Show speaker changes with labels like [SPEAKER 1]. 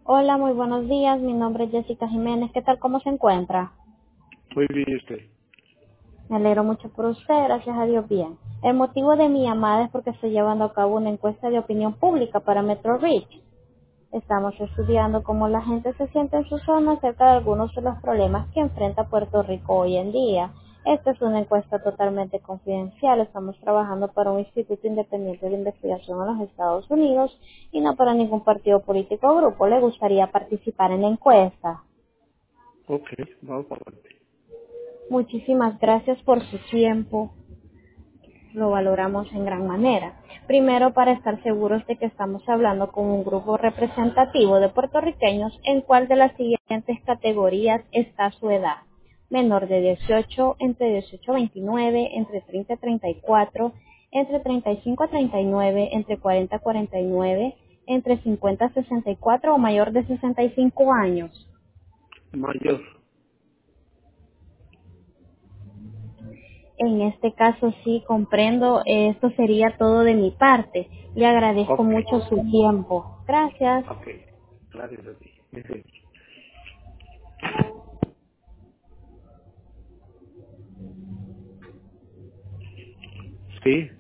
[SPEAKER 1] Hola, muy buenos días. Mi nombre es Jessica Jiménez. ¿Qué tal? ¿Cómo se encuentra?
[SPEAKER 2] Muy bien, usted.
[SPEAKER 1] Me alegro mucho por usted. Gracias a Dios, bien. El motivo de mi llamada es porque estoy llevando a cabo una encuesta de opinión pública para Metro Reach. Estamos estudiando cómo la gente se siente en su zona acerca de algunos de los problemas que enfrenta Puerto Rico hoy en día. Esta es una encuesta totalmente confidencial. Estamos trabajando para un instituto independiente de investigación en los Estados Unidos y no para ningún partido político o grupo. ¿Le gustaría participar en la encuesta?
[SPEAKER 2] Ok, vamos para adelante.
[SPEAKER 1] Muchísimas gracias por su tiempo, lo valoramos en gran manera. Primero, para estar seguros de que estamos hablando con un grupo representativo de puertorriqueños, ¿en cuál de las siguientes categorías está su edad? Menor de 18, entre 18 a 29, entre 30 a 34, entre 35 a 39, entre 40 a 49, entre 50 a 64 o mayor de 65 años.
[SPEAKER 2] Mayor.
[SPEAKER 1] En este caso sí comprendo, esto sería todo de mi parte. Le agradezco
[SPEAKER 2] Ok,
[SPEAKER 1] mucho su tiempo. Gracias.
[SPEAKER 2] ok. Gracias a ti. Sí.